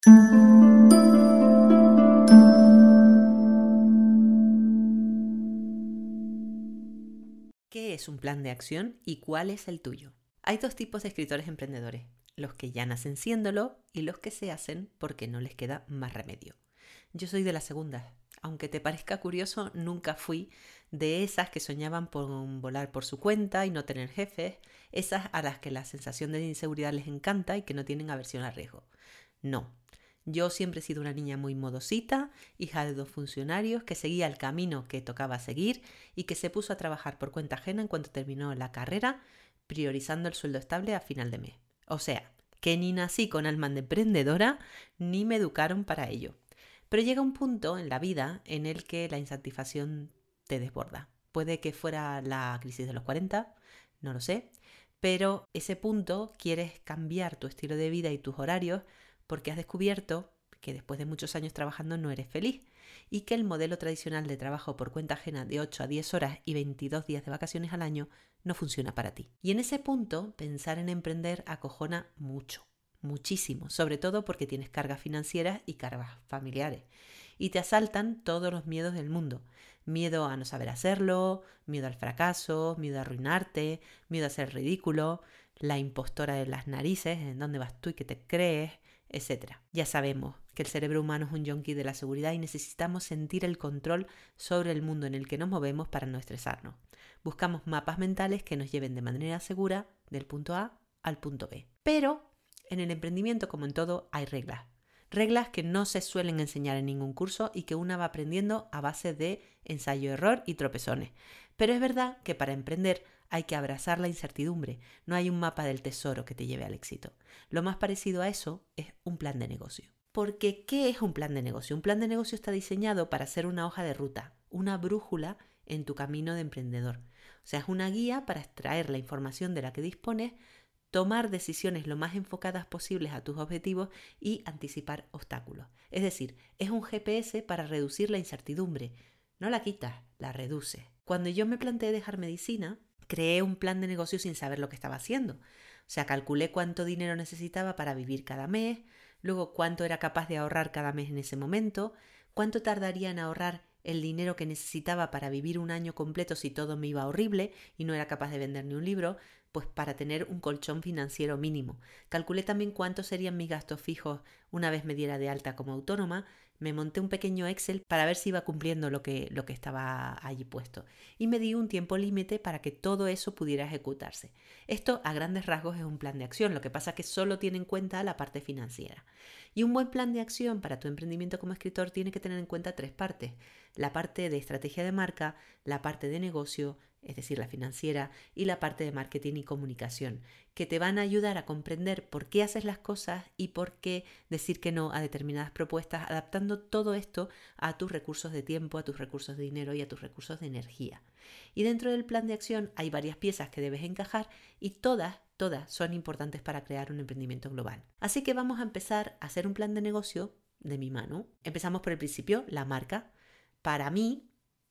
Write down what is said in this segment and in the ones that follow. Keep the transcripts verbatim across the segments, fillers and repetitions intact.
¿Qué es un plan de acción y cuál es el tuyo? Hay dos tipos de escritores emprendedores, los que ya nacen siéndolo y los que se hacen porque no les queda más remedio. Yo soy de la segunda. Aunque te parezca curioso, nunca fui de esas que soñaban con volar por su cuenta y no tener jefes, esas a las que la sensación de inseguridad les encanta y que no tienen aversión al riesgo. No. Yo siempre he sido una niña muy modosita, hija de dos funcionarios, que seguía el camino que tocaba seguir y que se puso a trabajar por cuenta ajena en cuanto terminó la carrera, priorizando el sueldo estable a final de mes. O sea, que ni nací con alma de emprendedora ni me educaron para ello. Pero llega un punto en la vida en el que la insatisfacción te desborda. Puede que fuera la crisis de los cuarenta, no lo sé, pero ese punto quieres cambiar tu estilo de vida y tus horarios porque has descubierto que después de muchos años trabajando no eres feliz y que el modelo tradicional de trabajo por cuenta ajena de ocho a diez horas y veintidós días de vacaciones al año no funciona para ti. Y en ese punto, pensar en emprender acojona mucho, muchísimo, sobre todo porque tienes cargas financieras y cargas familiares. Y te asaltan todos los miedos del mundo. Miedo a no saber hacerlo, miedo al fracaso, miedo a arruinarte, miedo a ser ridículo, la impostora de las narices, en dónde vas tú y qué te crees, etcétera. Ya sabemos que el cerebro humano es un yonki de la seguridad y necesitamos sentir el control sobre el mundo en el que nos movemos para no estresarnos. Buscamos mapas mentales que nos lleven de manera segura del punto A al punto B. Pero en el emprendimiento, como en todo, hay reglas. Reglas que no se suelen enseñar en ningún curso y que una va aprendiendo a base de ensayo-error y tropezones. Pero es verdad que para emprender hay que abrazar la incertidumbre. No hay un mapa del tesoro que te lleve al éxito. Lo más parecido a eso es un plan de negocio. Porque, ¿qué es un plan de negocio? Un plan de negocio está diseñado para ser una hoja de ruta, una brújula en tu camino de emprendedor. O sea, es una guía para extraer la información de la que dispones, tomar decisiones lo más enfocadas posibles a tus objetivos y anticipar obstáculos. Es decir, es un G P S para reducir la incertidumbre. No la quitas, la reduces. Cuando yo me planteé dejar medicina, creé un plan de negocio sin saber lo que estaba haciendo. O sea, calculé cuánto dinero necesitaba para vivir cada mes, luego cuánto era capaz de ahorrar cada mes en ese momento, cuánto tardaría en ahorrar el dinero que necesitaba para vivir un año completo si todo me iba horrible y no era capaz de vender ni un libro, pues para tener un colchón financiero mínimo. Calculé también cuántos serían mis gastos fijos una vez me diera de alta como autónoma. Me monté un pequeño Excel para ver si iba cumpliendo lo que, lo que estaba allí puesto. Y me di un tiempo límite para que todo eso pudiera ejecutarse. Esto a grandes rasgos es un plan de acción, lo que pasa es que solo tiene en cuenta la parte financiera. Y un buen plan de acción para tu emprendimiento como escritor tiene que tener en cuenta tres partes. La parte de estrategia de marca, la parte de negocio, es decir, la financiera, y la parte de marketing y comunicación, que te van a ayudar a comprender por qué haces las cosas y por qué decir que no a determinadas propuestas, adaptando todo esto a tus recursos de tiempo, a tus recursos de dinero y a tus recursos de energía. Y dentro del plan de acción hay varias piezas que debes encajar y todas, todas son importantes para crear un emprendimiento global. Así que vamos a empezar a hacer un plan de negocio de mi mano. Empezamos por el principio, la marca. Para mí,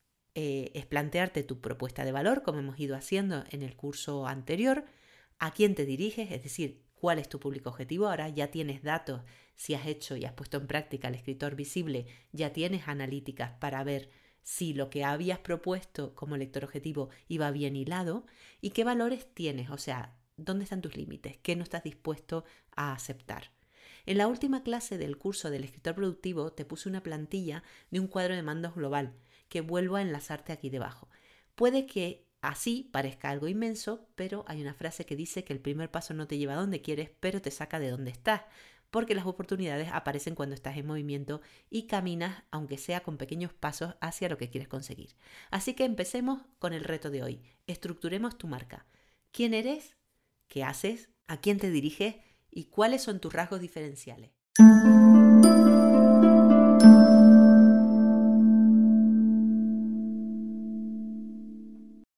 Eh, es plantearte tu propuesta de valor, como hemos ido haciendo en el curso anterior, a quién te diriges, es decir, cuál es tu público objetivo. Ahora ya tienes datos, si has hecho y has puesto en práctica el escritor visible, ya tienes analíticas para ver si lo que habías propuesto como lector objetivo iba bien hilado y qué valores tienes, o sea, dónde están tus límites, qué no estás dispuesto a aceptar. En la última clase del curso del escritor productivo te puse una plantilla de un cuadro de mandos global que vuelvo a enlazarte aquí debajo. Puede que así parezca algo inmenso, pero hay una frase que dice que el primer paso no te lleva a donde quieres, pero te saca de donde estás, porque las oportunidades aparecen cuando estás en movimiento y caminas, aunque sea con pequeños pasos, hacia lo que quieres conseguir. Así que empecemos con el reto de hoy. Estructuremos tu marca. ¿Quién eres? ¿Qué haces? ¿A quién te diriges? ¿Y cuáles son tus rasgos diferenciales?